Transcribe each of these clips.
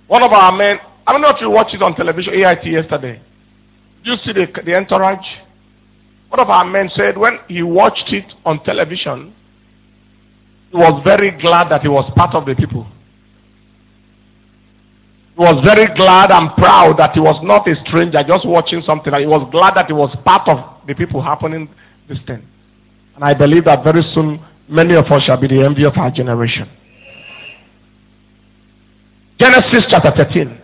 One of our men, I don't know if you watched it on television, AIT yesterday. Did you see the entourage? One of our men said when he watched it on television, he was very glad that he was part of the people. He was very glad and proud that he was not a stranger just watching something. He was glad that he was part of the people happening this thing. And I believe that very soon many of us shall be the envy of our generation. Genesis chapter 13.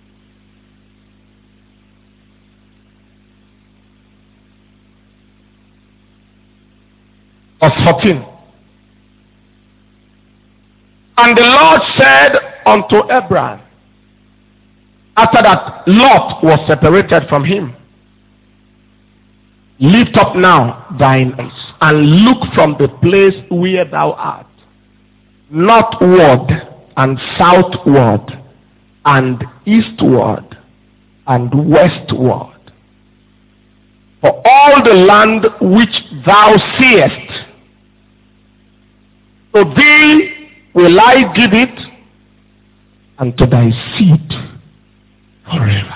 Verse 14. And the Lord said unto Abraham, after that Lot was separated from him, lift up now thine eyes and look from the place where thou art, northward and southward and eastward and westward. For all the land which thou seest, to thee will I give it, and to thy seed forever.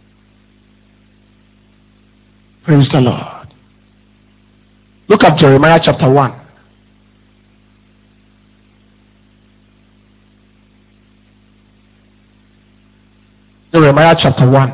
Praise the Lord. Look at Jeremiah chapter 1. Jeremiah chapter 1.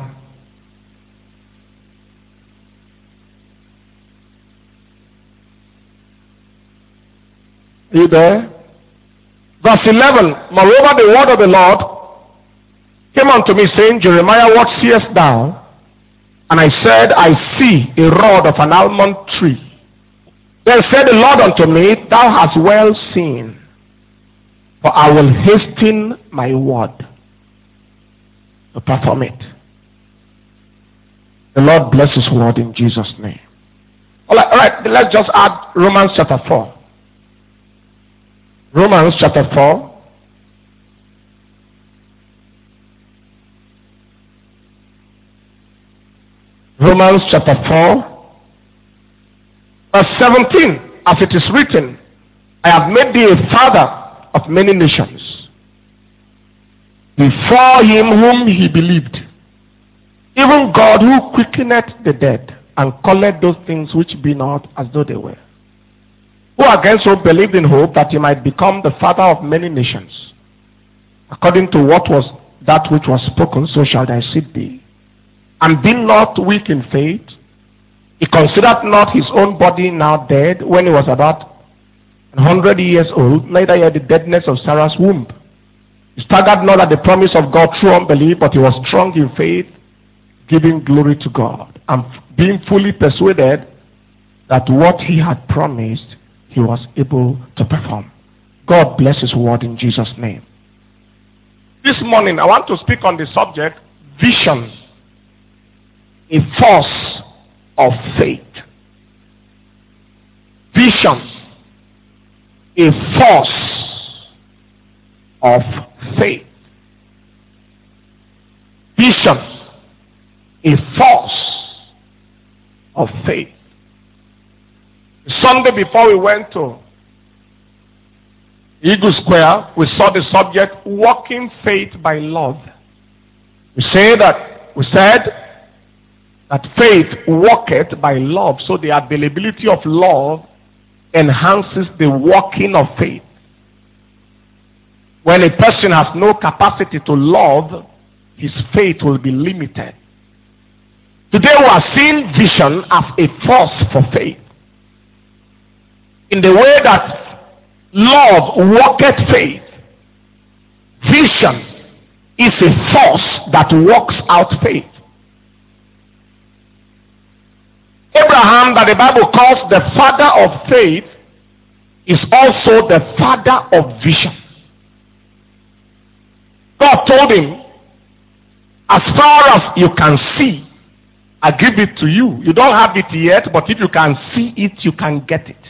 Are you there? Verse 11. Moreover, the word of the Lord came unto me, saying, Jeremiah, what seest thou? And I said, I see a rod of an almond tree. Then said the Lord unto me, thou hast well seen, for I will hasten my word to perform it. The Lord bless his word in Jesus' name. All right, let's just add Romans chapter 4. Romans chapter 4. Romans chapter 4, verse 17, as it is written, I have made thee a father of many nations, before him whom he believed, even God who quickeneth the dead, and calleth those things which be not as though they were, who against hope believed in hope that he might become the father of many nations. According to what was that which was spoken, so shall thy seed be. And be not weak in faith, he considered not his own body now dead, when he was about 100 years old, neither yet the deadness of Sarah's womb. He staggered not at the promise of God through unbelief, but he was strong in faith, giving glory to God, and being fully persuaded that what he had promised, he was able to perform. God bless his word in Jesus' name. This morning, I want to speak on the subject, vision. A force of faith. Vision. A force of faith. Vision. A force of faith. Sunday before we went to Eagle Square, we saw the subject, walking faith by love. We said that faith walketh by love, so the availability of love enhances the walking of faith. When a person has no capacity to love, his faith will be limited. Today we are seeing vision as a force for faith. In the way that love walketh faith, vision is a force that works out faith. Abraham, that the Bible calls the father of faith, is also the father of vision. God told him, as far as you can see, I give it to you. You don't have it yet, but if you can see it, you can get it.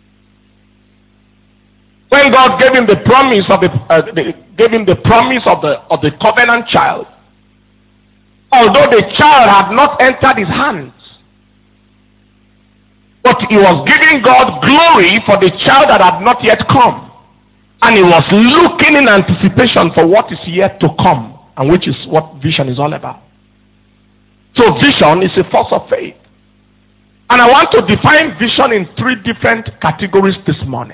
When God gave him the promise of the covenant child, although the child had not entered his hands, but he was giving God glory for the child that had not yet come. And he was looking in anticipation for what is yet to come. and which is what vision is all about. So vision is a force of faith. And I want to define vision in 3 different categories this morning.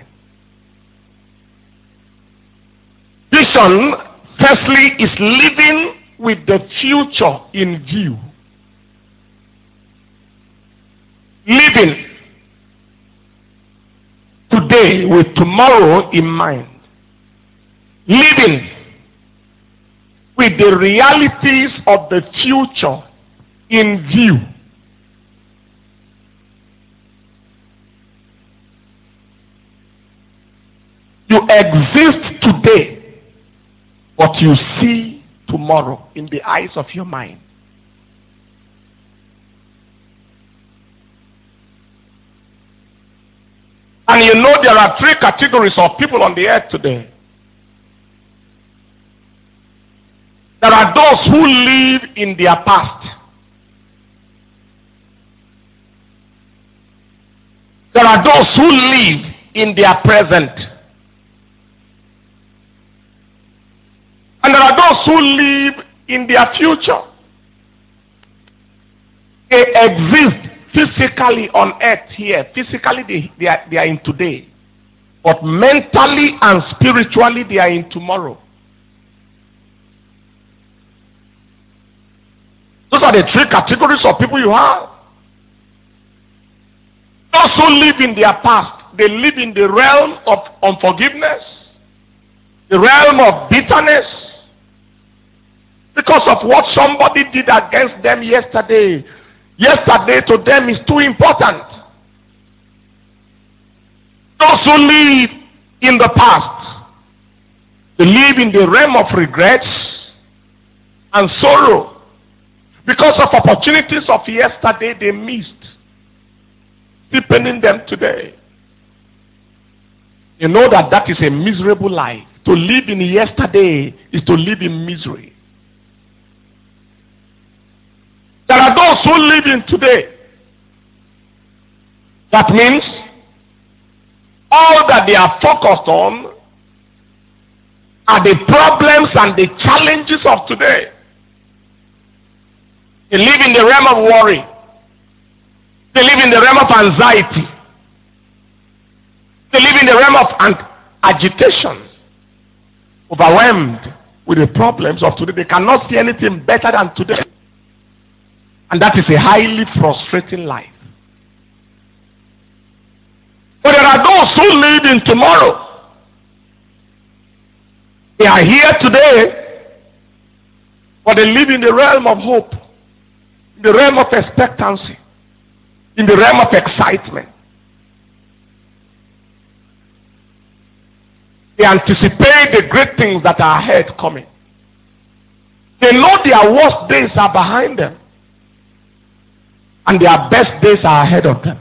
Vision, firstly, is living with the future in view. Living today with tomorrow in mind. Living with the realities of the future in view. You exist today, but you see tomorrow in the eyes of your mind. And you know there are 3 categories of people on the earth today. There are those who live in their past. There are those who live in their present. And there are those who live in their future. They exist physically on earth here. Physically they are in today. But mentally and spiritually they are in tomorrow. Those are the 3 categories of people you have. Those who live in their past, they live in the realm of unforgiveness, the realm of bitterness, because of what somebody did against them yesterday. Yesterday to them is too important. Those who live in the past, they live in the realm of regrets and sorrow because of opportunities of yesterday they missed, deepening them today. You know that is a miserable life. To live in yesterday is to live in misery. There are those who live in today. That means all that they are focused on are the problems and the challenges of today. They live in the realm of worry. They live in the realm of anxiety. They live in the realm of agitation, overwhelmed with the problems of today. They cannot see anything better than today. And that is a highly frustrating life. But there are those who live in tomorrow. They are here today, but they live in the realm of hope, in the realm of expectancy, in the realm of excitement. They anticipate the great things that are ahead coming. They know their worst days are behind them, and their best days are ahead of them.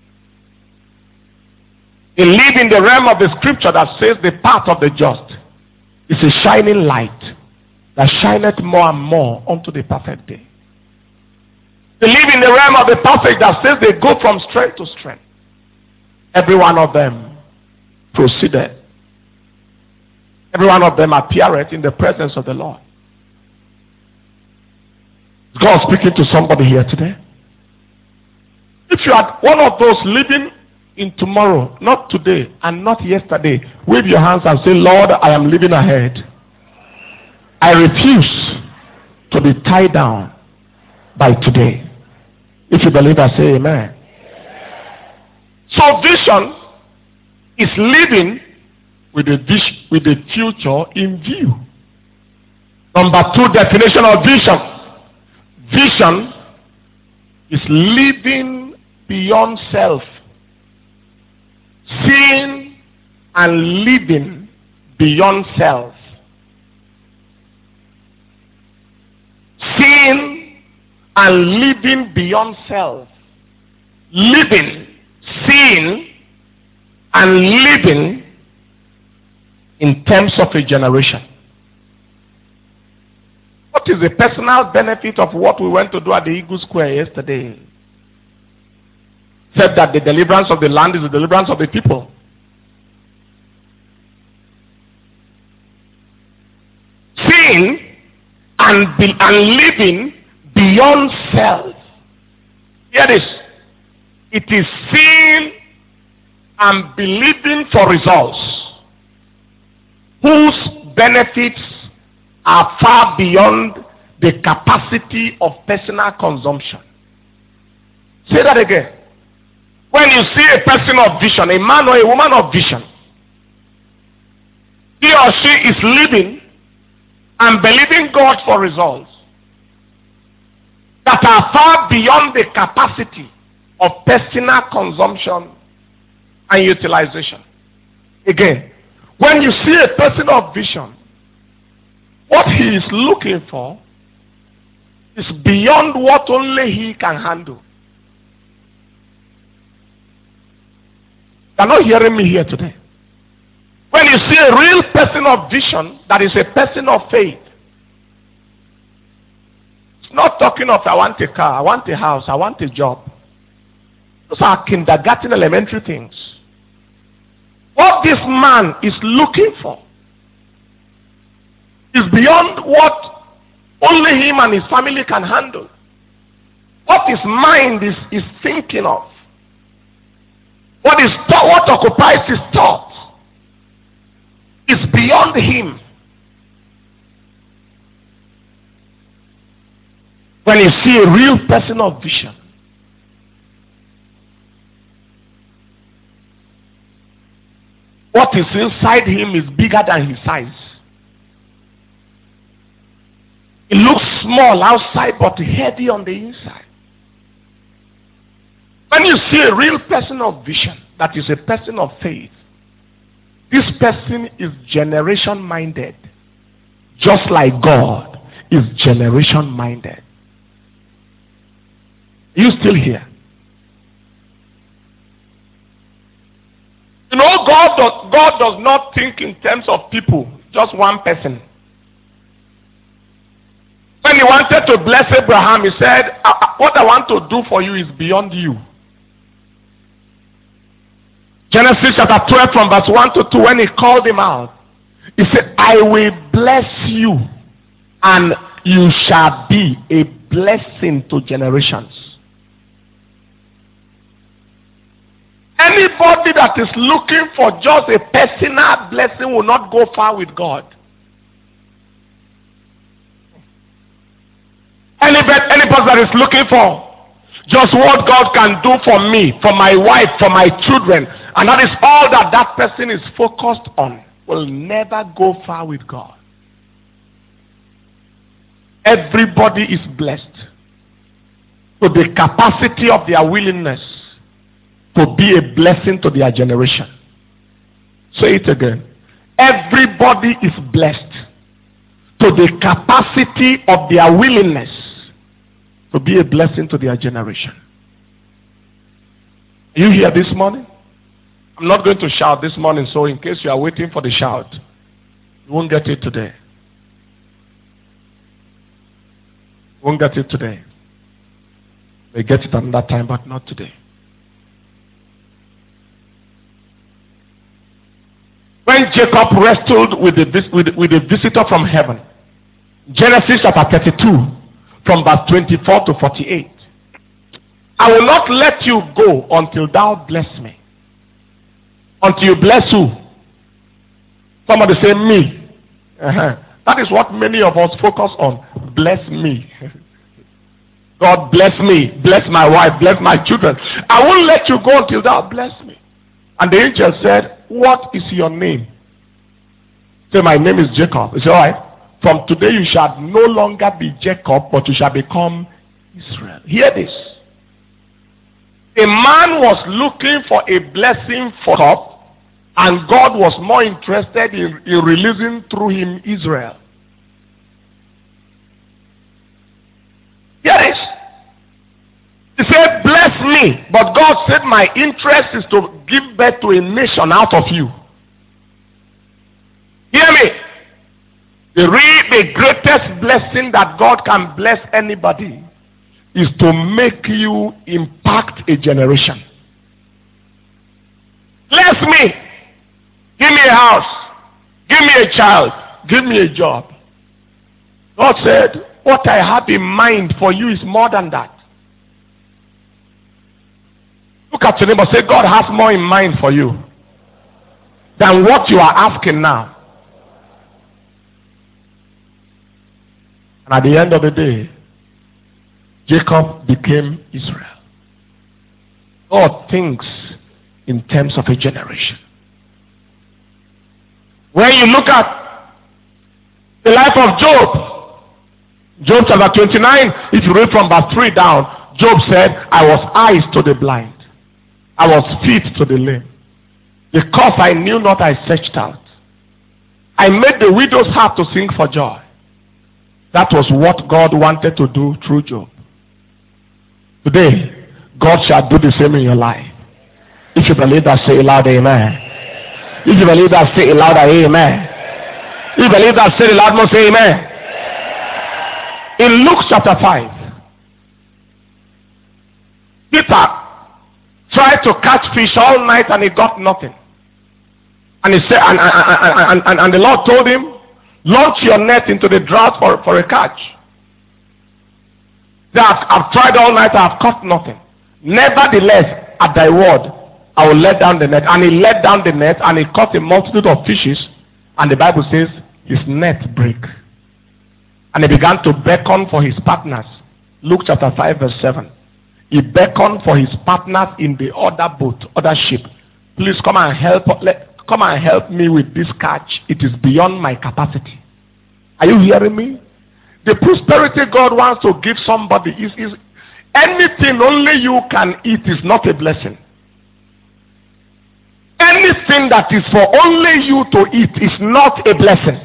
They live in the realm of the scripture that says the path of the just is a shining light that shineth more and more unto the perfect day. They live in the realm of the perfect that says they go from strength to strength. Every one of them proceeded. Every one of them appeareth in the presence of the Lord. Is God speaking to somebody here today? If you are one of those living in tomorrow, not today and not yesterday, wave your hands and say, Lord, I am living ahead. I refuse to be tied down by today. If you believe that, say amen. So vision is living with the future in view. Number 2 definition of vision. Vision is living beyond self. Seeing and living beyond self. Seeing and living beyond self. Living, seeing, and living in terms of a generation. What is the personal benefit of what we went to do at the Eagle Square yesterday? Said that the deliverance of the land is the deliverance of the people. Seeing and living beyond self. Hear this. It is seeing and believing for results whose benefits are far beyond the capacity of personal consumption. Say that again. When you see a person of vision, a man or a woman of vision, he or she is living and believing God for results that are far beyond the capacity of personal consumption and utilization. Again, when you see a person of vision, what he is looking for is beyond what only he can handle. You're not hearing me here today. When you see a real person of vision, that is a person of faith, it's not talking of I want a car, I want a house, I want a job. Those are kindergarten elementary things. What this man is looking for is beyond what only him and his family can handle. What his mind is thinking of. What occupies his thoughts is beyond him. When you see a real person of vision, what is inside him is bigger than his size. It looks small outside but heavy on the inside. When you see a real person of vision, that is a person of faith, this person is generation minded, just like God is generation minded. You still here? You know, God does not think in terms of people, just one person. When he wanted to bless Abraham, he said, what I want to do for you is beyond you. Genesis chapter 12 from verse 1 to 2, when he called him out, he said, I will bless you and you shall be a blessing to generations. Anybody that is looking for just a personal blessing will not go far with God. Anybody that is looking for just what God can do for me, for my wife, for my children, and that is all that person is focused on, will never go far with God. Everybody is blessed with the capacity of their willingness to be a blessing to their generation. Say it again. Everybody is blessed to the capacity of their willingness to be a blessing to their generation. Are you here this morning? I'm not going to shout this morning, so in case you are waiting for the shout, you won't get it today. You won't get it today. You may get it another time, but not today. When Jacob wrestled with the visitor from heaven, Genesis chapter 32, from verse 24 to 48. I will not let you go until thou bless me. Until you bless who? Somebody say me. That is what many of us focus on. Bless me. God bless me. Bless my wife. Bless my children. I won't let you go until thou bless me. And the angel said, what is your name? Say, my name is Jacob. He said, all right. From today you shall no longer be Jacob, but you shall become Israel. Hear this. A man was looking for a blessing for God, and God was more interested in releasing through him Israel. Hear this. He said, bless me. But God said, my interest is to give birth to a nation out of you. Hear me. The greatest blessing that God can bless anybody is to make you impact a generation. Bless me. Give me a house. Give me a child. Give me a job. God said, what I have in mind for you is more than that. Look at your neighbor, say, God has more in mind for you than what you are asking now. And at the end of the day, Jacob became Israel. God thinks in terms of a generation. When you look at the life of Job chapter 29, if you read from verse 3 down, Job said, I was eyes to the blind, I was feet to the lame. Because I knew not, I searched out. I made the widow's heart to sing for joy. That was what God wanted to do through Job. Today, God shall do the same in your life. If you believe that, say loud amen. If you believe that, say louder amen. If you believe that, say loud more, say amen. In Luke chapter 5, Peter tried to catch fish all night and he got nothing. And he said, and the Lord told him, launch your net into the drought for a catch. I've tried all night, I have caught nothing. Nevertheless, at thy word, I will let down the net. And he let down the net, and he caught a multitude of fishes. And the Bible says, his net break. And he began to beckon for his partners. Luke chapter 5 verse 7. He beckoned for his partners in the other boat, other ship. Please come and help me with this catch. It is beyond my capacity. Are you hearing me? The prosperity God wants to give somebody is anything only you can eat is not a blessing. Anything that is for only you to eat is not a blessing.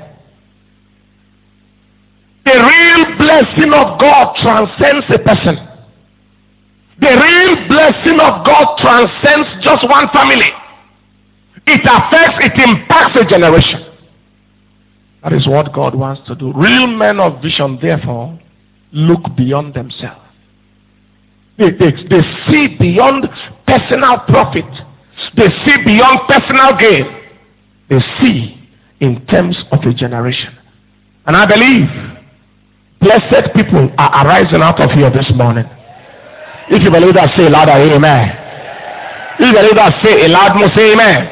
The real blessing of God transcends a person. The real blessing of God transcends just one family. It affects, it impacts a generation. That is what God wants to do. Real men of vision, therefore, look beyond themselves. They see beyond personal profit. They see beyond personal gain. They see in terms of a generation. And I believe blessed people are arising out of here this morning. If you believe that, say louder, amen. If you believe that, say a loud more, say amen.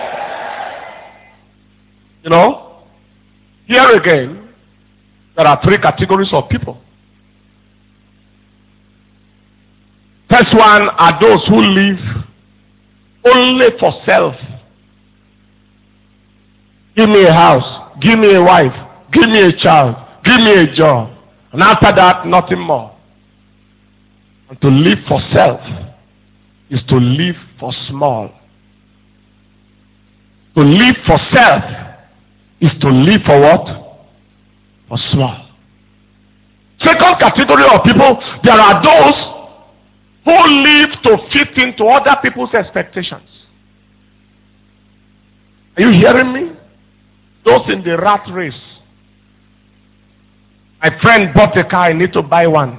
You know, here again, there are three categories of people. First one are those who live only for self. Give me a house, give me a wife, give me a child, give me a job. And after that, nothing more. And to live for self is to live for small. To live for self is to live for what? For small. Second category of people, there are those who live to fit into other people's expectations. Are you hearing me? Those in the rat race. My friend bought a car, I need to buy one.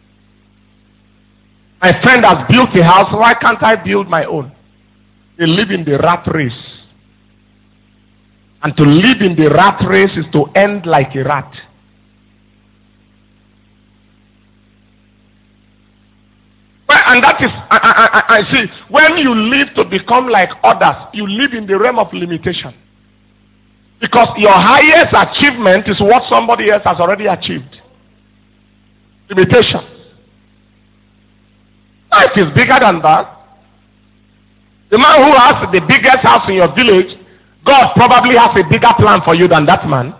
My friend has built a house, why can't I build my own? They live in the rat race. And to live in the rat race is to end like a rat. And that is, I see, when you live to become like others, you live in the realm of limitation. Because your highest achievement is what somebody else has already achieved. Limitation. Life is bigger than that. The man who has the biggest house in your village, God probably has a bigger plan for you than that man.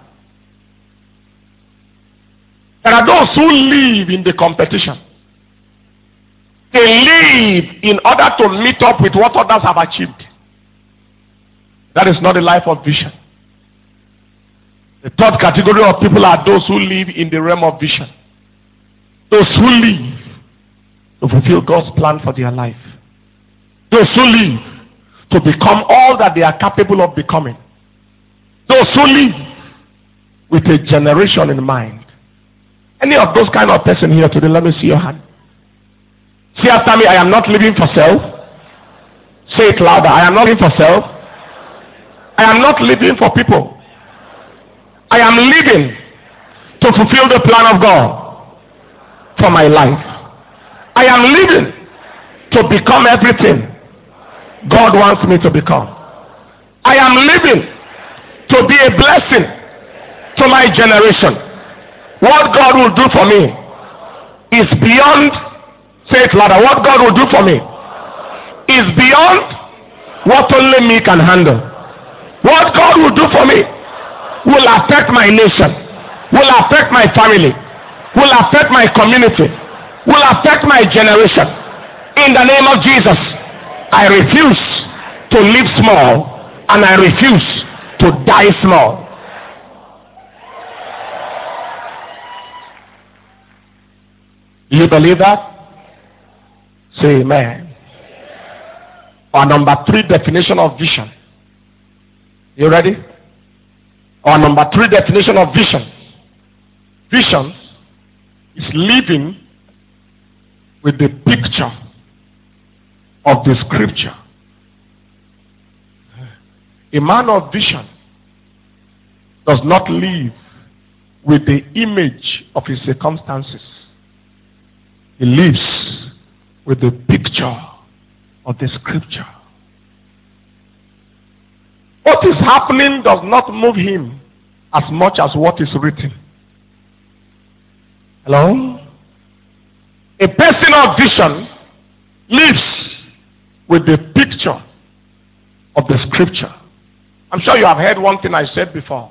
There are those who live in the competition. They live in order to meet up with what others have achieved. That is not a life of vision. The third category of people are those who live in the realm of vision. Those who live to fulfill God's plan for their life. Those who live to become all that they are capable of becoming. Those who live with a generation in mind. Any of those kind of person here today, let me see your hand. Say after me, I am not living for self. Say it louder. I am not living for self. I am not living for people. I am living to fulfill the plan of God for my life. I am living to become everything God wants me to become. I am living to be a blessing to my generation. What God will do for me is beyond, say it louder, what God will do for me is beyond what only me can handle. What God will do for me will affect my nation, will affect my family, will affect my community, will affect my generation. In the name of Jesus, I refuse to live small and I refuse to die small. Do you believe that? Say amen. Our number 3 definition of vision. You ready? Our number 3 definition of vision. Vision is living with the picture of the scripture. A man of vision does not live with the image of his circumstances. He lives with the picture of the scripture. What is happening does not move him as much as what is written. Hello? A person of vision lives with the picture of the scripture. I'm sure you have heard one thing I said before.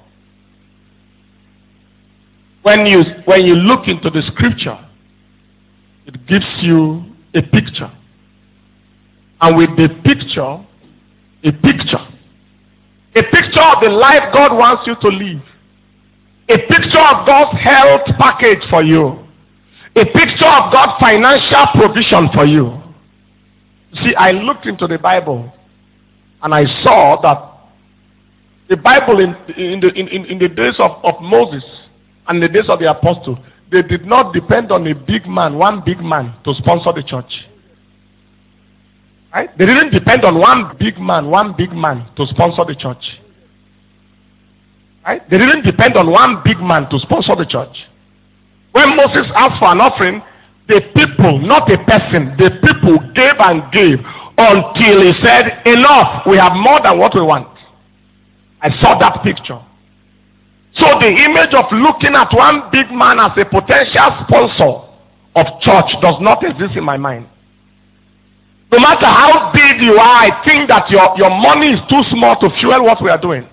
When you look into the scripture, it gives you a picture. And with the picture, a picture of the life God wants you to live. A picture of God's health package for you. A picture of God's financial provision for you. See, I looked into the Bible and I saw that the Bible in the days of Moses and the days of the apostles, they did not depend on a big man, one big man, to sponsor the church. Right? They didn't depend on one big man to sponsor the church. Right? They didn't depend on one big man to sponsor the church. When Moses asked for an offering, the people, not a person, the people gave and gave until he said, enough, we have more than what we want. I saw that picture. So the image of looking at one big man as a potential sponsor of church does not exist in my mind. No matter how big you are, I think that your money is too small to fuel what we are doing.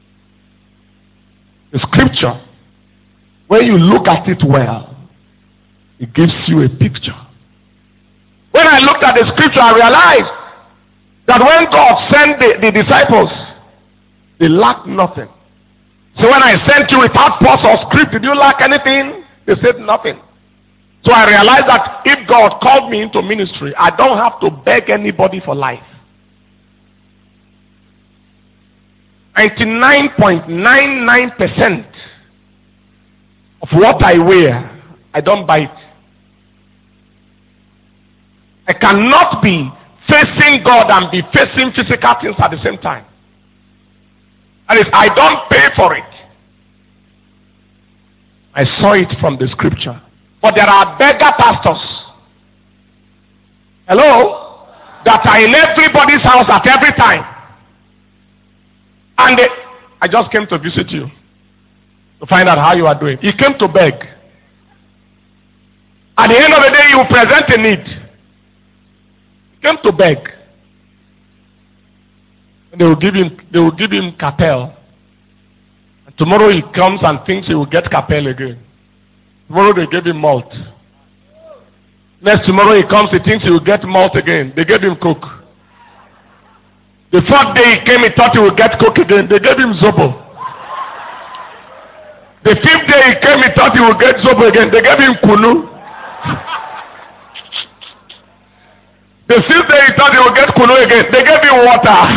The scripture, when you look at it well, it gives you a picture. When I looked at the scripture, I realized that when God sent the disciples, they lacked nothing. So when I sent you without pause or script, did you lack anything? They said nothing. So I realized that if God called me into ministry, I don't have to beg anybody for life. 99.99% of what I wear, I don't buy it. I cannot be facing God and be facing physical things at the same time. And if I don't pay for it, I saw it from the scripture. But there are beggar pastors, hello, that are in everybody's house at every time. And I just came to visit you to find out how you are doing. He came to beg. At the end of the day, you present a need. He came to beg. And they will give him capel. And tomorrow he comes and thinks he will get capel again. Tomorrow they gave him malt. Next tomorrow he comes, he thinks he will get malt again. They gave him coke. The 4th day he came, he thought he would get coke again. They gave him zobo. The 5th day he came, he thought he would get zobo again. They gave him kunu. The 6th day he thought he would get kunu again. They gave him water.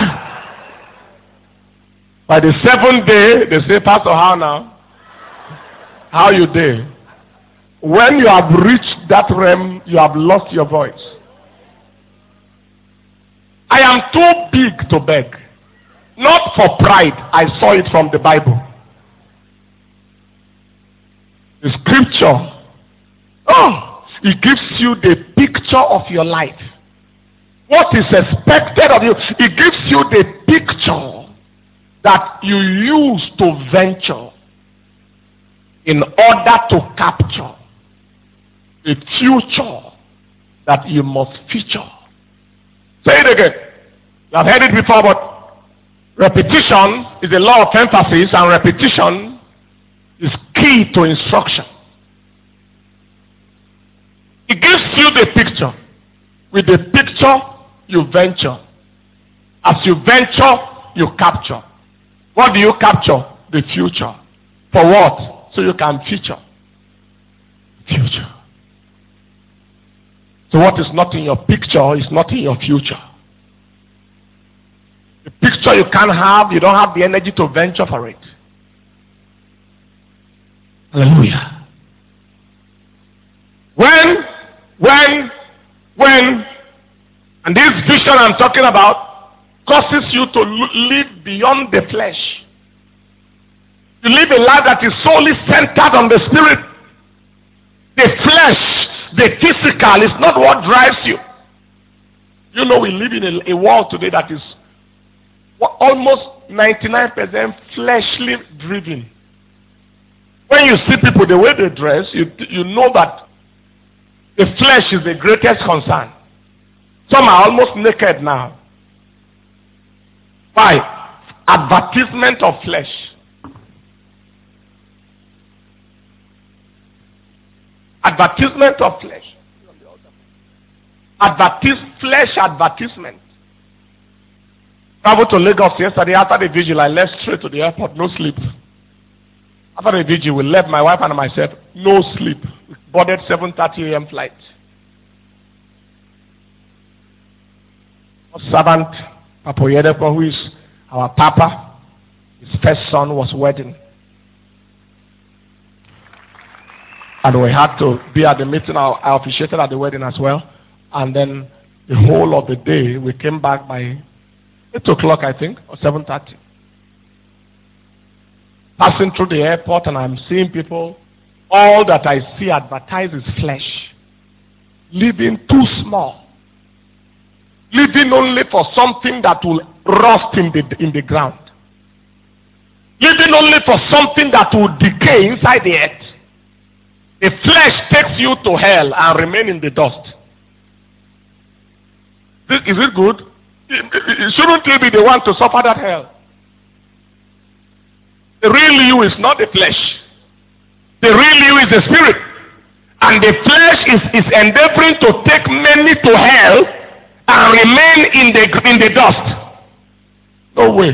By the 7th day, they say, Pastor, how now? How you did? When you have reached that realm, you have lost your voice. I am too big to beg. Not for pride. I saw it from the Bible. The scripture, it gives you the picture of your life. What is expected of you? It gives you the picture that you use to venture in order to capture the future that you must feature. Say it again. You have heard it before, but repetition is a law of emphasis, and repetition is key to instruction. It gives you the picture. With the picture, you venture. As you venture, you capture. What do you capture? The future. For what? So you can feature. Future. So what is not in your picture is not in your future. The picture you can't have, you don't have the energy to venture for it. Hallelujah. When, and this vision I'm talking about causes you to live beyond the flesh. You live a life that is solely centered on the spirit. The flesh, the physical is not what drives you. You know, we live in a world today that is almost 99% fleshly driven. When you see people, the way they dress, you know that the flesh is the greatest concern. Some are almost naked now. Why? Advertisement of flesh. Advertisement of flesh. Flesh advertisement. Traveled to Lagos yesterday. After the vigil, I left straight to the airport. No sleep. After the vigil, we left, my wife and myself. No sleep. We boarded 7:30 a.m. flight. Our servant, Papa Yedepo, who is our papa, his first son was wedding. And we had to be at the meeting. I officiated at the wedding as well. And then the whole of the day, we came back by 8 o'clock, I think, or 7:30. Passing through the airport, and I'm seeing people. All that I see advertised is flesh. Living too small. Living only for something that will rust in the ground. Living only for something that will decay inside the earth. The flesh takes you to hell and remain in the dust. Is it good? Shouldn't you be the one to suffer that hell? The real you is not the flesh. The real you is the spirit. And the flesh is endeavoring to take many to hell and remain in the dust. No way.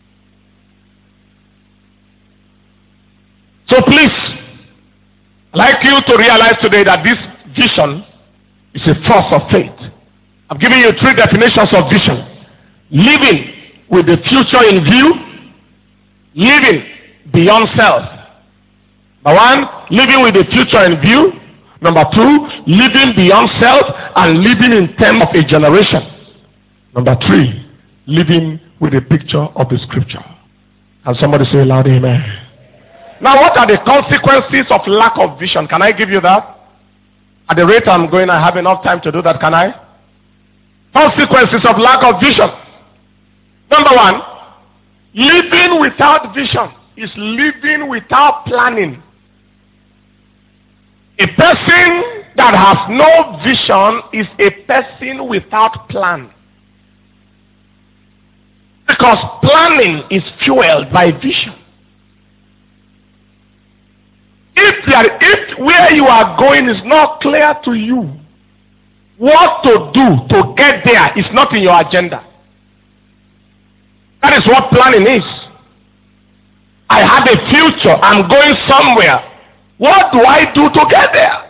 So please, I'd like you to realize today that this vision is a force of faith. I've given you 3 definitions of vision. Living with the future in view. Living beyond self. Number 1, living with the future in view. Number 2, living beyond self and living in terms of a generation. Number 3, living with a picture of the scripture. Can somebody say loud amen? Now, what are the consequences of lack of vision? Can I give you that? At the rate I'm going, I have enough time to do that, can I? Consequences of lack of vision. Number 1, living without vision is living without planning. A person that has no vision is a person without plan. Because planning is fueled by vision. If where you are going is not clear to you, what to do to get there is not in your agenda. That is what planning is. I have a future. I'm going somewhere. What do I do to get there?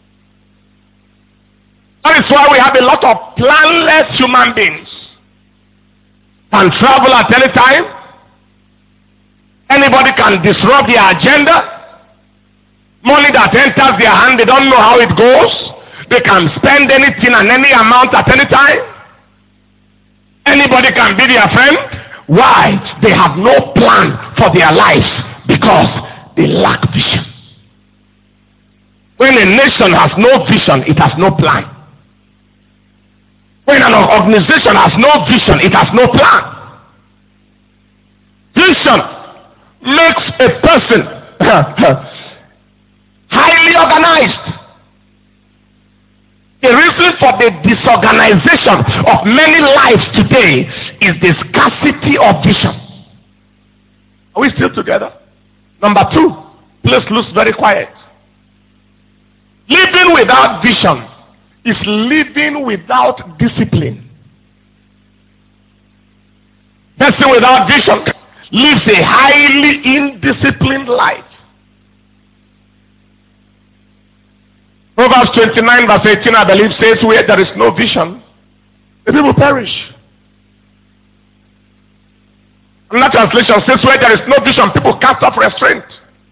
That is why we have a lot of planless human beings. Can travel at any time. Anybody can disrupt their agenda. Money that enters their hand, they don't know how it goes. They can spend anything and any amount at any time. Anybody can be their friend. Why? They have no plan for their lives because they lack vision. When a nation has no vision, it has no plan. When an organization has no vision, it has no plan. Vision makes a person highly organized. The reason for the disorganization of many lives today is the scarcity of vision. Are we still together? Number 2, please look very quiet. Living without vision is living without discipline. Person without vision lives a highly indisciplined life. Proverbs 29 verse 18, I believe, says, where there is no vision, the people perish. Another translation says, where there is no vision, people cast off restraint.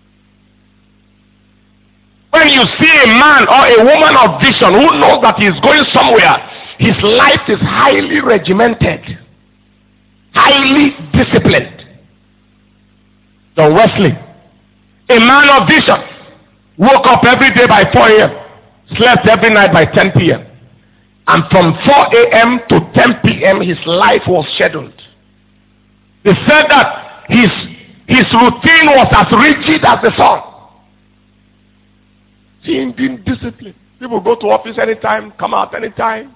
When you see a man or a woman of vision who knows that he is going somewhere, his life is highly regimented, highly disciplined. John Wesley, a man of vision, woke up every day by 4 a.m., slept every night by 10 p.m. And from 4 a.m. to 10 p.m. his life was scheduled. They said that his routine was as rigid as the sun. Seeing being disciplined. People go to office anytime, come out anytime.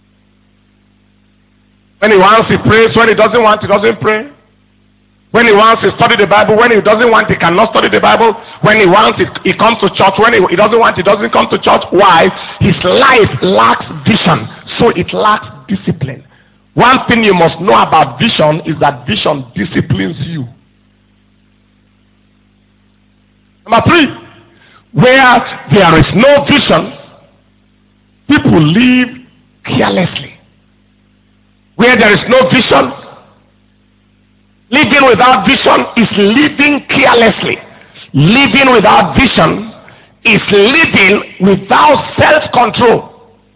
When he wants, he prays. When he doesn't want, he doesn't pray. When he wants, he study the Bible. When he doesn't want, he cannot study the Bible. When he wants, he comes to church. When he doesn't want, he doesn't come to church. Why? His life lacks vision, so it lacks discipline. One thing you must know about vision is that vision disciplines you. Number 3, where there is no vision, people live carelessly. Where there is no vision, living without vision is living carelessly. Living without vision is living without self-control.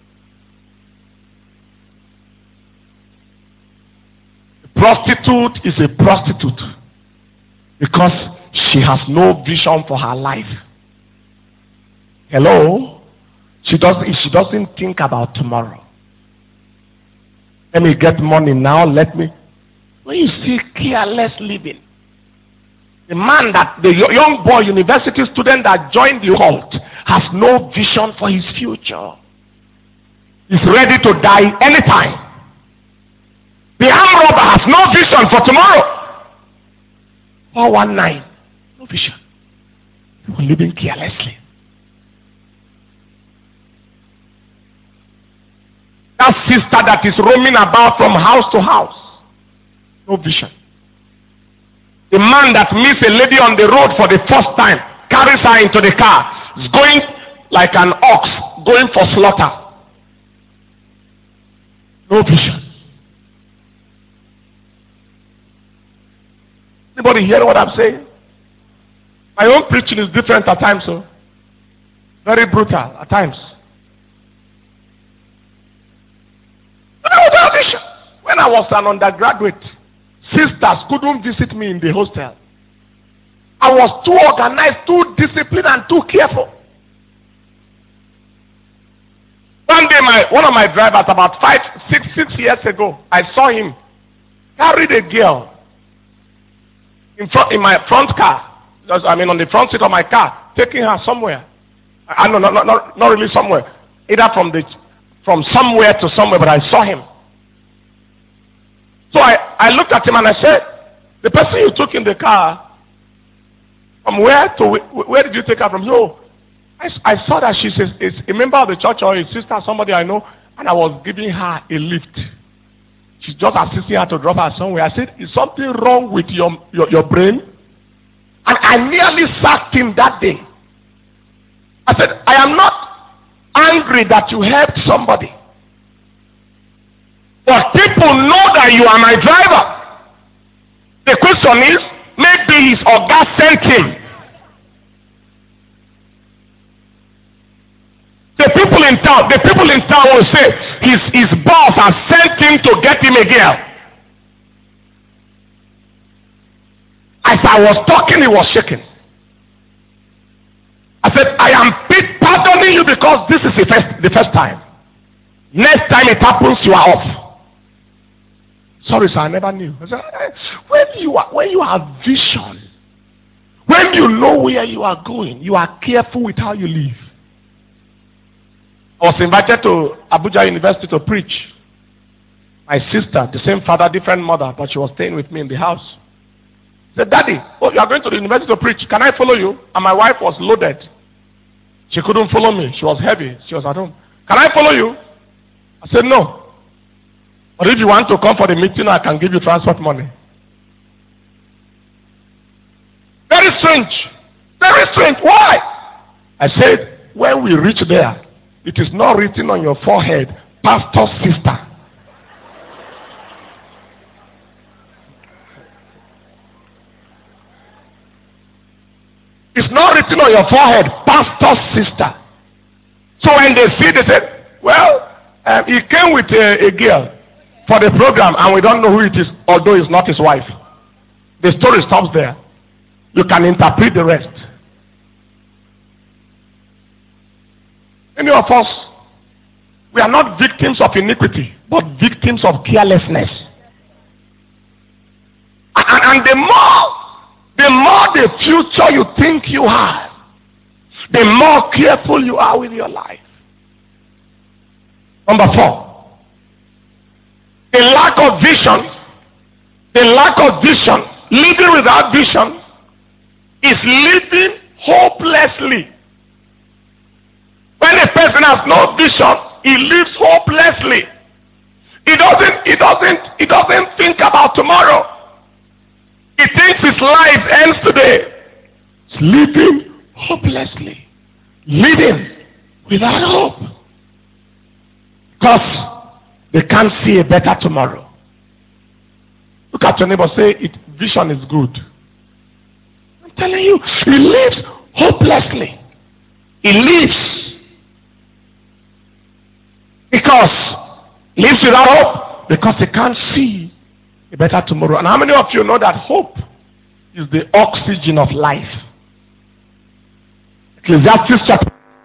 A prostitute is a prostitute because she has no vision for her life. Hello? She doesn't think about tomorrow. Let me get money now, when you see careless living, the young boy, university student that joined the cult has no vision for his future. He's ready to die anytime. The armed robber has no vision for tomorrow. 419, no vision. People living carelessly. That sister that is roaming about from house to house, no vision. The man that meets a lady on the road for the first time, carries her into the car, is going like an ox, going for slaughter. No vision. Anybody hear what I'm saying? My own preaching is different at times, so very brutal at times. When I was an undergraduate, sisters couldn't visit me in the hostel. I was too organized, too disciplined, and too careful. One day, one of my drivers, about 6 years ago, I saw him carried a girl in my front car. On the front seat of my car, taking her somewhere. Not really somewhere. Either from somewhere to somewhere, but I saw him. So I looked at him and I said, the person you took in the car, from where to where did you take her from? So I saw that she's a member of the church or a sister, somebody I know, and I was giving her a lift. She's just assisting her to drop her somewhere. I said, is something wrong with your brain? And I nearly sacked him that day. I said, I am not angry that you helped somebody. But people know that you are my driver. The question is, maybe his Oga sent him. The people in town will say his boss has sent him to get him a girl. As I was talking, he was shaking. I said, I am part warning you because this is the first time. Next time it happens, you are off. Sorry, sir, I never knew. I said, when you have vision, when you know where you are going, you are careful with how you live. I was invited to Abuja University to preach. My sister, the same father, different mother, but she was staying with me in the house. She said, Daddy, you are going to the university to preach. Can I follow you? And my wife was loaded. She couldn't follow me. She was heavy. She was at home. Can I follow you? I said, no. But if you want to come for the meeting, I can give you transport money. Very strange. Very strange. Why? I said, when we reach there, it is not written on your forehead, pastor's sister. It's not written on your forehead, pastor's sister. So when they see, they say, well, he came with a girl for the program and we don't know who it is, although it's not his wife. The story stops there. You can interpret the rest. Many of us, we are not victims of iniquity, but victims of carelessness. And the more the future you think you have, the more careful you are with your life. Number 4, the lack of vision, living without vision is living hopelessly. When a person has no vision, he lives hopelessly. He doesn't think about tomorrow. He thinks his life ends today. It's living hopelessly. Living without hope. Because they can't see a better tomorrow. Look at your neighbor, say, vision is good. I'm telling you, he lives hopelessly. He lives without hope because he can't see a better tomorrow. And how many of you know that hope is the oxygen of life? Ecclesiastes chapter.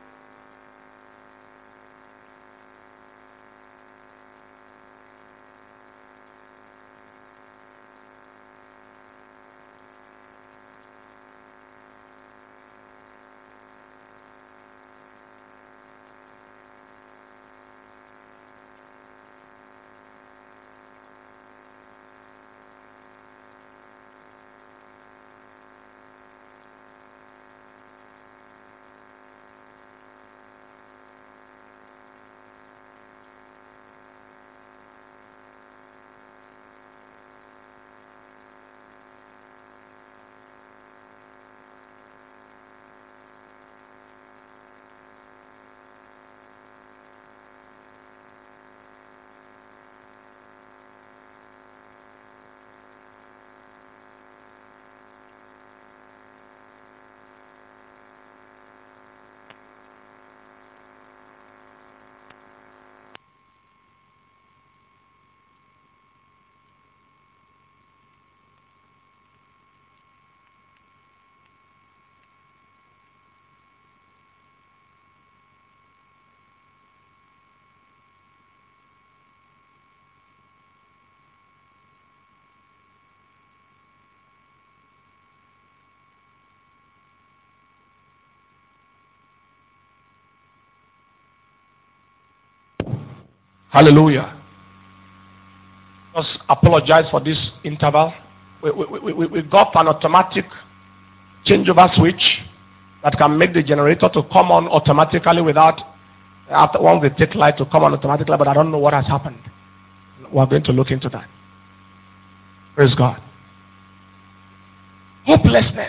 Hallelujah. Just apologize for this interval. We got an automatic changeover switch that can make the generator to come on automatically without, after once they take light, to come on automatically, but I don't know what has happened. We're going to look into that. Praise God. Hopelessness.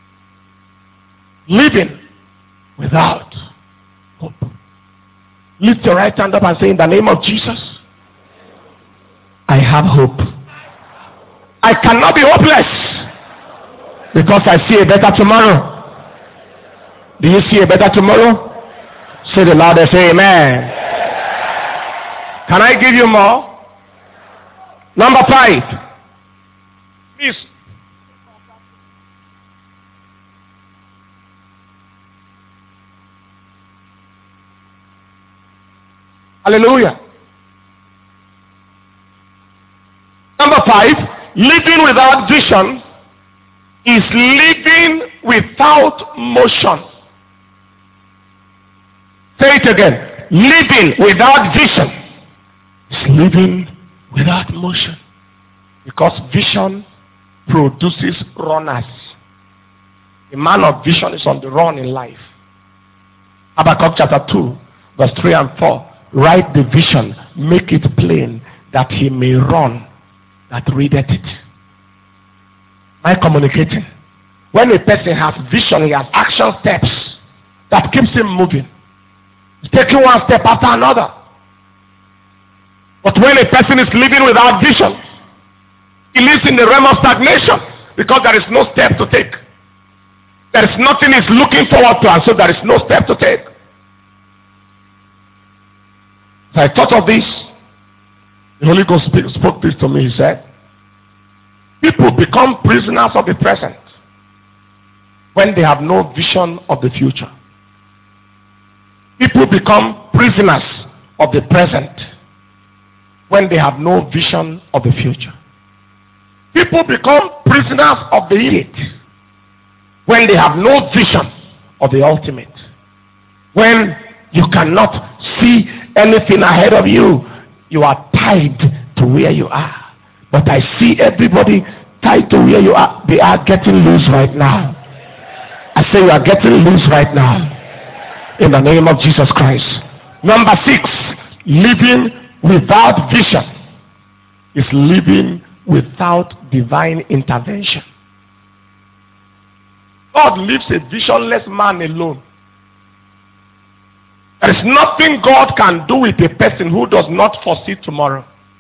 Living without hope. Lift your right hand up and say, in the name of Jesus, I have hope. I cannot be hopeless because I see a better tomorrow. Do you see a better tomorrow? Say the loudest, say amen. Can I give you more? Number 5. Please. Hallelujah. Number 5, living without vision is living without motion. Say it again. Living without vision is living without motion. Because vision produces runners. A man of vision is on the run in life. Habakkuk chapter 2, verse 3 and 4. Write the vision, make it plain, that he may run that readeth it. Am I communicating? When a person has vision, he has action steps that keeps him moving. He's taking one step after another. But when a person is living without vision, he lives in the realm of stagnation because there is no step to take. There is nothing he's looking forward to, and so there is no step to take. So I thought of this. The Holy Ghost spoke this to me. He said, people become prisoners of the present when they have no vision of the future. People become prisoners of the present when they have no vision of the future. People become prisoners of the immediate when they have no vision of the ultimate. When you cannot see anything ahead of you, you are tied to where you are. But I see everybody tied to where you are. They are getting loose right now. I say you are getting loose right now. In the name of Jesus Christ. Number 6, living without vision is living without divine intervention. God leaves a visionless man alone. There is nothing God can do with a person who does not foresee tomorrow.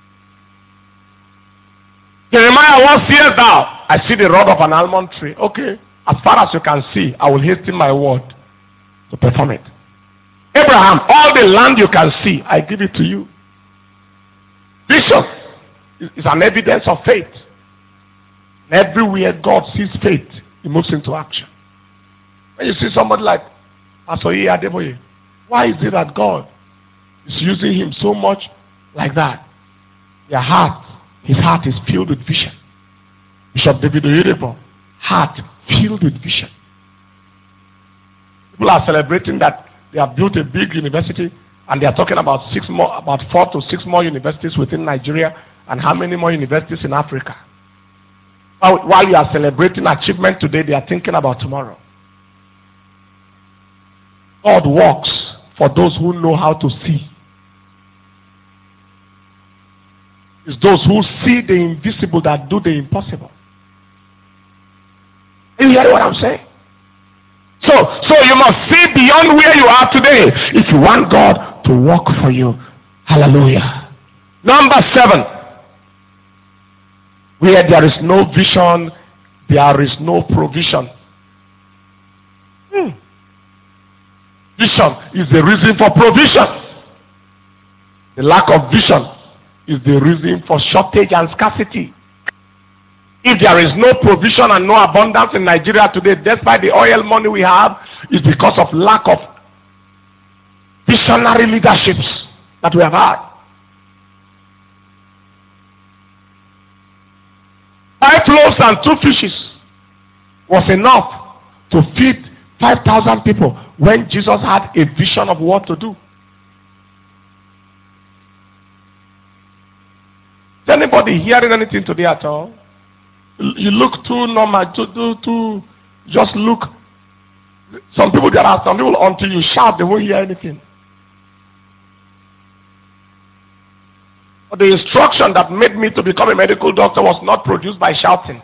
Jeremiah, what seest thou? I see the rod of an almond tree. Okay, as far as you can see, I will hasten my word to perform it. Abraham, all the land you can see, I give it to you. Vision is an evidence of faith. And everywhere God sees faith, he moves into action. When you see somebody like Pastor Adeboye, why is it that God is using him so much like that? His heart is filled with vision. Bishop David Oyedepo, heart filled with vision. People are celebrating that they have built a big university, and they are talking about 4 to 6 more universities within Nigeria, and how many more universities in Africa. While you are celebrating achievement today, they are thinking about tomorrow. God works for those who know how to see. It's those who see the invisible that do the impossible. You hear what I'm saying? So you must see beyond where you are today if you want God to work for you. Hallelujah. Number 7. Where there is no vision, there is no provision. Vision is the reason for provision. The lack of vision is the reason for shortage and scarcity. If there is no provision and no abundance in Nigeria today, despite the oil money we have, it's because of lack of visionary leaderships that we have had. 5 loaves and 2 fishes was enough to feed 5,000 people when Jesus had a vision of what to do. Is anybody hearing anything today at all? You look too normal, too just look. Some people, there are some people, until you shout, they won't hear anything. But the instruction that made me to become a medical doctor was not produced by shouting.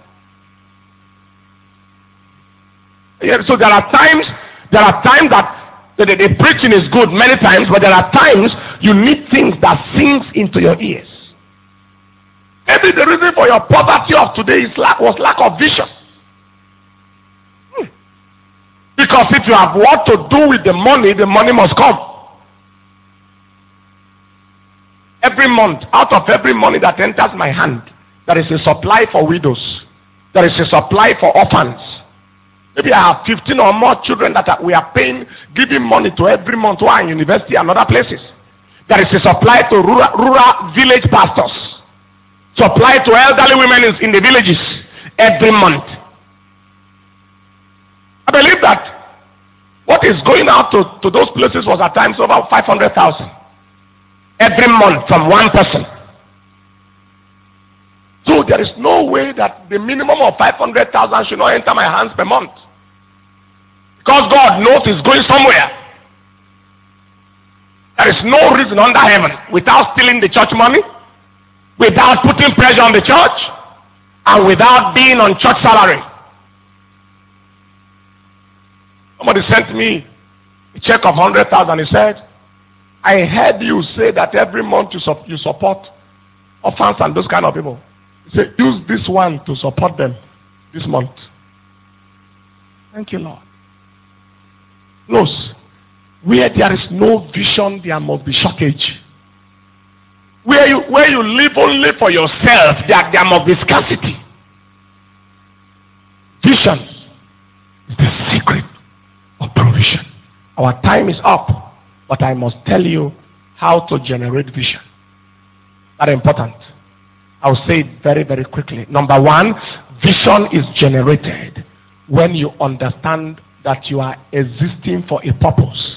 Yeah, so there are times that the preaching is good many times, but there are times you need things that sings into your ears. Maybe the reason for your poverty of today was lack of vision. Because if you have what to do with the money must come. Every month, out of every money that enters my hand, there is a supply for widows. There is a supply for orphans. Maybe I have 15 or more children that we are paying, giving money to every month who are in university and other places. There is a supply to rural village pastors. Supply to elderly women in the villages every month. I believe that what is going out to those places was at times over 500,000 every month from one person. So there is no way that the minimum of 500,000 should not enter my hands per month. Because God knows it's going somewhere. There is no reason under heaven without stealing the church money, without putting pressure on the church, and without being on church salary. Somebody sent me a check of 100,000. He said, I heard you say that every month you support orphans and those kind of people. He said, use this one to support them this month. Thank you, Lord. Close. Where there is no vision, there must be shortage. Where you live only for yourself, there must be scarcity. Vision is the secret of provision. Our time is up, but I must tell you how to generate vision. Very important. I'll say it very, very quickly. Number one, vision is generated when you understand that you are existing for a purpose.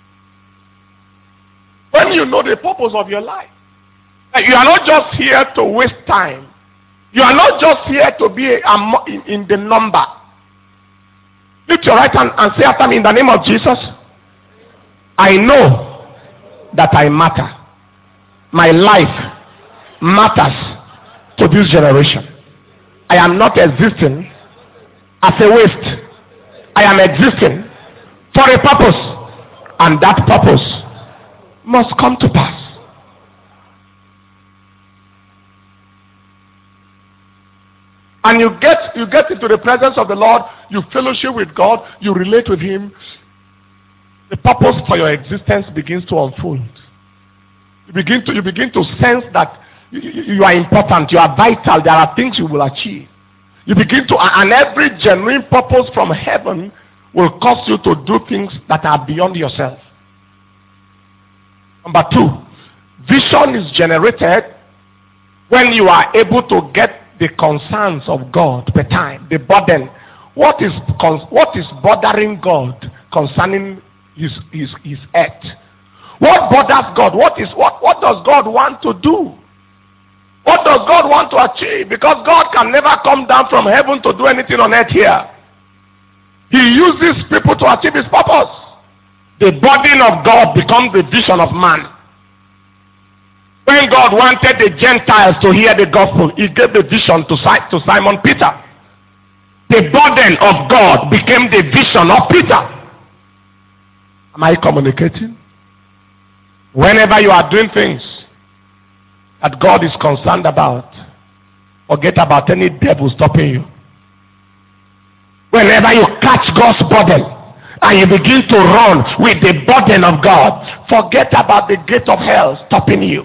When you know the purpose of your life. You are not just here to waste time. You are not just here to be in the number. Lift your right hand and say after me, in the name of Jesus, I know that I matter. My life matters to this generation. I am not existing as a waste. I am existing for a purpose, and that purpose must come to pass. And you get into the presence of the Lord, you fellowship with God, you relate with Him. The purpose for your existence begins to unfold. You begin to sense that you are important, you are vital, there are things you will achieve. You begin to, and every genuine purpose from heaven will cause you to do things that are beyond yourself. Number two, vision is generated when you are able to get the concerns of God per time, the burden. What is bothering God concerning his earth? What bothers God? What does God want to do? What does God want to achieve? Because God can never come down from heaven to do anything on earth here. He uses people to achieve His purpose. The burden of God becomes the vision of man. When God wanted the Gentiles to hear the gospel, He gave the vision to Simon Peter. The burden of God became the vision of Peter. Am I communicating? Whenever you are doing things that God is concerned about, forget about any devil stopping you. Whenever you catch God's burden and you begin to run with the burden of God, forget about the gate of hell stopping you.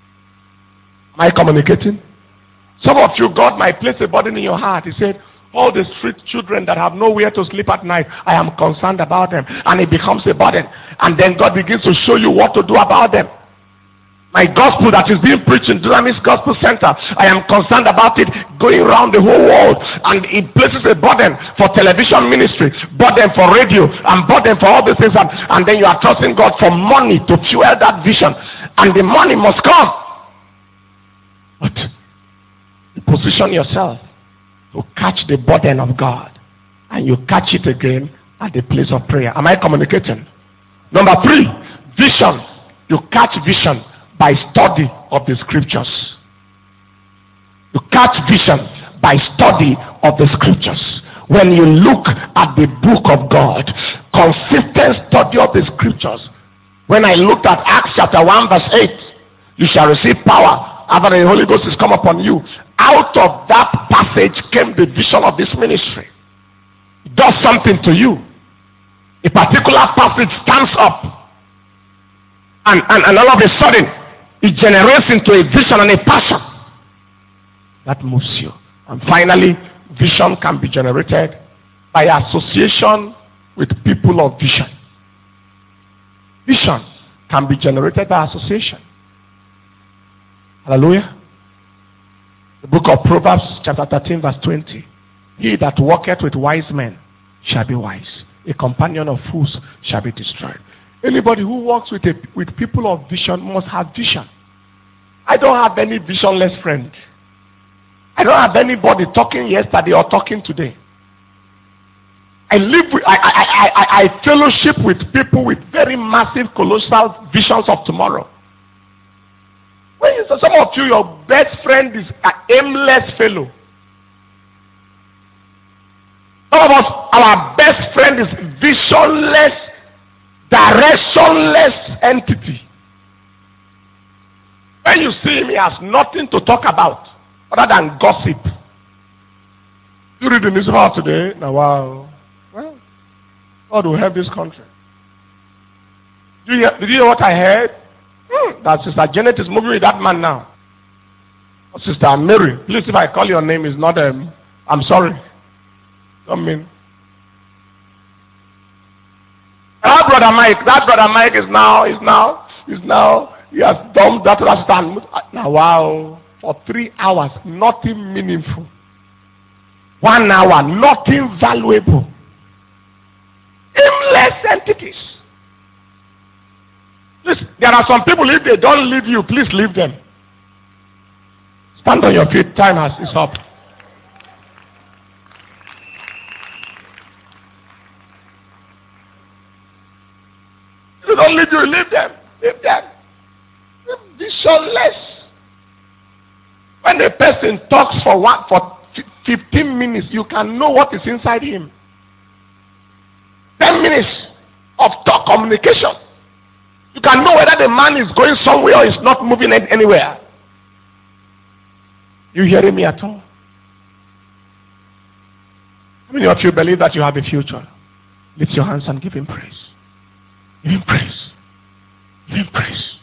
Am I communicating? Some of you, God might place a burden in your heart. He said, all the street children that have nowhere to sleep at night, I am concerned about them. And it becomes a burden. And then God begins to show you what to do about them. My gospel that is being preached in Dunamis Gospel Center, I am concerned about it going around the whole world. And it places a burden for television ministry, burden for radio, and burden for all these things. And then you are trusting God for money to fuel that vision. And the money must come. But you position yourself to catch the burden of God. And you catch it again at the place of prayer. Am I communicating? Number three, vision. You catch vision by study of the scriptures. You catch vision by study of the scriptures. When you look at the book of God, consistent study of the scriptures. When I looked at Acts chapter 1 verse 8, you shall receive power after the Holy Ghost is come upon you. Out of that passage came the vision of this ministry. It does something to you. A particular passage stands up, and all of a sudden it generates into a vision and a passion that moves you. And finally, vision can be generated by association with people of vision. Vision can be generated by association. Hallelujah. The book of Proverbs chapter 13 verse 20. He that walketh with wise men shall be wise. A companion of fools shall be destroyed. Anybody who walks with people of vision must have vision. I don't have any visionless friend. I don't have anybody talking yesterday or talking today. I fellowship with people with very massive, colossal visions of tomorrow. Some of you, your best friend is an aimless fellow. Some of us, our best friend is visionless, directionless entity. When you see him, he has nothing to talk about other than gossip. You read the newspaper today, now wow. Well, God will help this country. Did you hear what I heard? That Sister Janet is moving with that man now. Sister Mary, please, if I call your name, is not I'm sorry. Don't mean. That brother Mike is now, he has dumped that sister. Now, wow, for 3 hours, nothing meaningful. 1 hour, nothing valuable. Aimless entities. Please, there are some people, if they don't leave you, please leave them. Stand on your feet. Time is up. If they don't leave you, leave them. Leave them. Visionless. When a person talks for 15 minutes, you can know what is inside him. 10 minutes of talk communication. You can know whether the man is going somewhere or is not moving anywhere. You hearing me at all? How many of you believe that you have a future? Lift your hands and give him praise. Give him praise. Give him praise.